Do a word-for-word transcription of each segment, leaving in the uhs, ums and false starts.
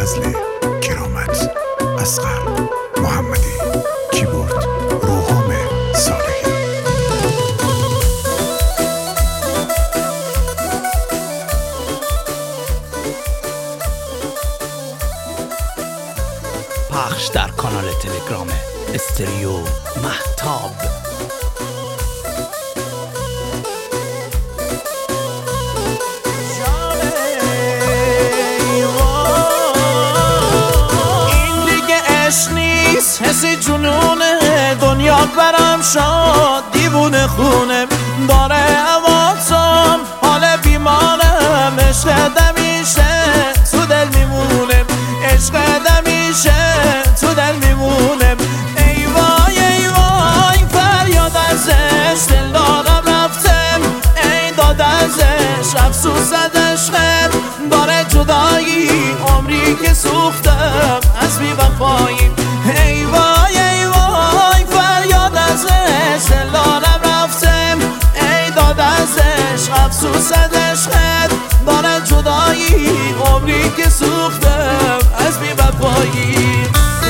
فضل کرامت، اصغر محمدی، کیبورد روحام صالحی. پخش در کانال تلگرام استریو مهتاب. حسی جنونه دنیا برم شاد دیوونه خونه داره عواتم حال بیمانم عشق دمیشه تو دل میمونه عشق دمیشه تو دل میمونه ای وای ای وای فریاد ازش دل دارم رفتم ای داد ازش افسوس از عشقم داره جدایی عمری که سوختم از بی وفایی ای وای ای وای فریاد ازش دل دارم رفتم ای داد ازش افسوس از عشقت داره جدایی عمری که سوختم از بی وفایی.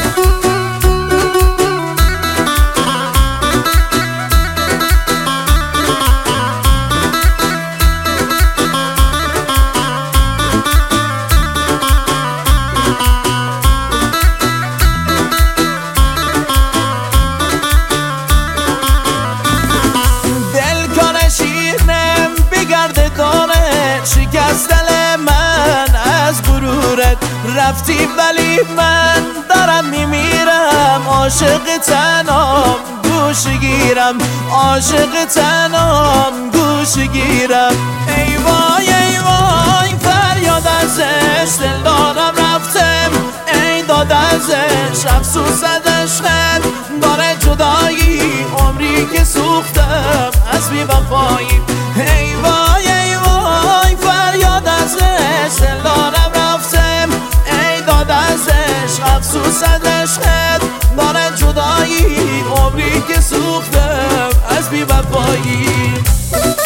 شکست دل من از غرورت رفتی ولی من دارم میمیرم عاشق تنام گوش گیرم عاشق تنام گوش گیرم ای وای ای وای فریاد ازش دل دارم رفتم ای داد ازش افسوس از عشقت داره جدایی عمری که سوختم از بی وفایی ای وای ای وای فریاد ازش دل دارم رفتم ای داد ازش افسوس از عشقت داره جدایی عمری که سوختم از بی وفایی.